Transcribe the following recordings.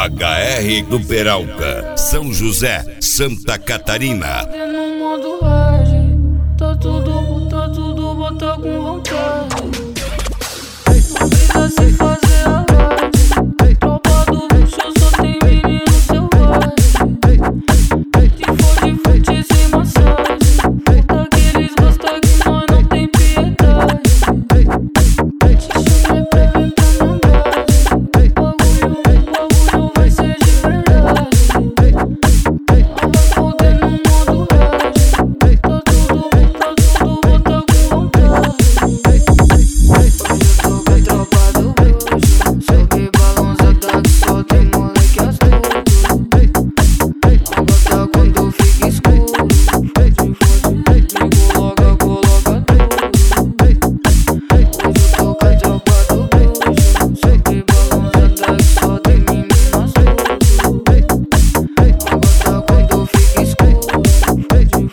HR do Peralta, São José, Santa Catarina. No modo hard, tá tudo, bota com vontade. Não precisa se fazer a live. Tropa do bicho, só tem menino selvagem. Se for de frente sem massagem, puta que eles gostam que nós não tem piedade. Te chamei pra vir pra minha base. Bagulho vai ser de verdade. Ela vai foder no modo hard. Tá tudo, bota com vontade. Hoje eu tô com a tropa do bruxo. Sobe balançada que só tem moleque astuto. Agora quando fica escuro, coloca tudo. Hoje eu tô com a tropa do bruxo. Sobe balançada que só tem menino astuto. Agora quando fica escuro, coloca tudo.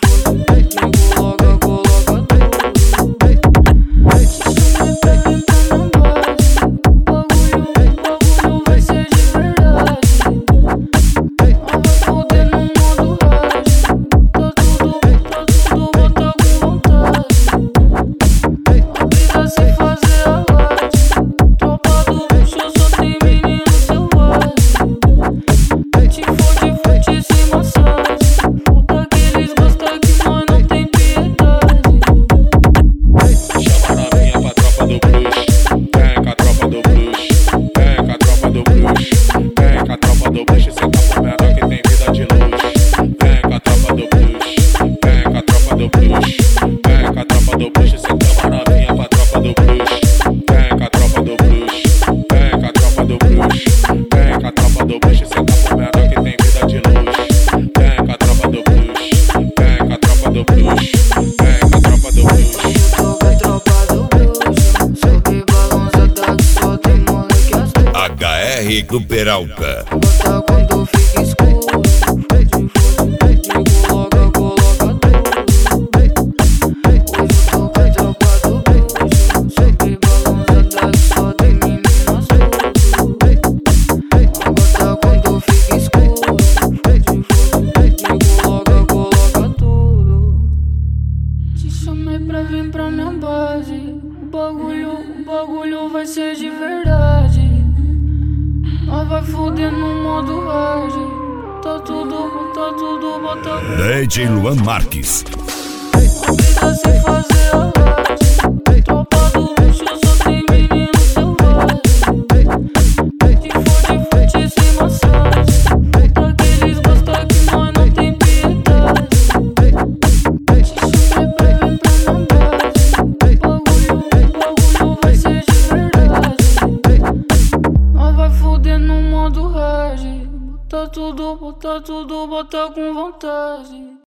Te chamei pra vir pra minha base. Bagulho vai ser de verdade. Ela vai foder no modo hard. Tá tudo, bota com vontade. Não precisa se fazer a live. Tropa do bicho, só tem menino selvagem. Se for de frente sem massagem, puta que eles gostam que nós não tem piedade. Chama a novinha pra tropa do bruxo. Vem com a tropa do bruxo. Vem com a tropa do bruxo. Vem com a tropa do bruxo. Cê tá com menor que tem vida de luxo. Vem com a tropa do bruxo. Vem com a tropa do bruxo. Vem com a tropa do bruxo. Cê chama a novinha pra tropa do bruxo. Vem com a tropa do bruxo. Vem com a tropa do bruxo. Vem com a tropa do bruxo. Cê tá com menor que tem vida de luxo. Vem com a tropa do bruxo. Vem com a tropa do bruxo. Vem com a tropa do bruxo. Tô com a tropa do bruxo. Sobe balançada que só tem moleque astuto. HR do Peralta. Bota quando fica escuro, coloca tudo. Hoje eu tô com a tropa do bruxo. Sobe balançada que só tem menino astuto. Agora quando fica escuro, coloca tudo. Te chamei pra vir pra minha base. O bagulho vai ser de verdade. Nós vai foder no modo hard. Tá tudo, bota com DJ Luan Marques. Não precisa se fazer a live. Tropa do bicho, só tem menino selvagem. Se for de frente sem massagem, puta que eles gostam que nós não tem piedade. Te chamei pra vir pra minha base. Bagulho vai ser de verdade. Nós vai foder no modo hard. Tá tudo, bota com vontade.